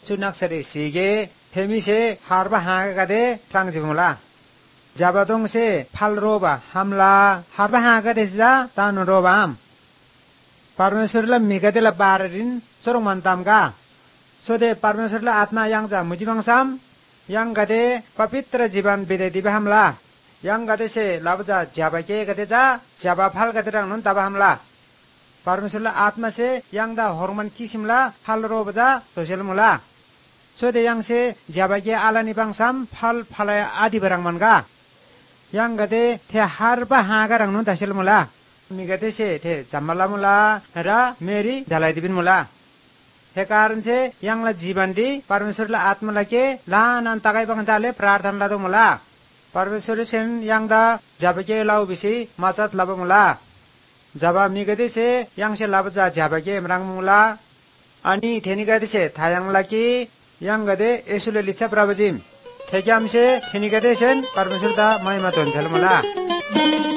सुनाक्सरे सीगे फेमिसे हारबा हागदे फ्रांजिमुला जाबादोंसे फालरोबा हमला हारबा हागदे जा तानुरोबाम परमेश्वरला मिगदेला बाररिन सोरं मनतामगा सोदे परमेश्वरला आत्मा यांगजा मुजिबांसाम यांगदे पवित्र जीवन बिदे दिबा हमला यांगदे से लाबजा जाबाके गदे जा जाबा फाल गदे रंगन तबा हमला परमेश्वरला आत्मा से यांगदा हरमन किसिमला फालरोबजा तोसेलमुला सोदे यांगसे जाबाके आलानि बांसाम फाल फालाय आदि बरंगमनगा यांगदे थे हारबा हागा रंगन तसेलमुला मिगदे से थे जम्मला मुला रा मेरी दलाई दिबिन मुला हे कारण से यांगला जीवन दी परमेश्वरला आत्माला के लान तगाई बंगताले प्रार्थना लादो मुला परमेश्वर सेन यांगदा जाबके लाउ बिसी मासत लाबो मुला जाबा मिगदे से यांग से लाबजा जाबके मरांग मुला अनि थेनि गदे से थायांगला की यांगदे एसुले लिचा प्रभुजिम थेक्याम से थेनि गदे सेन परमेश्वर दा महिमा दोन मुला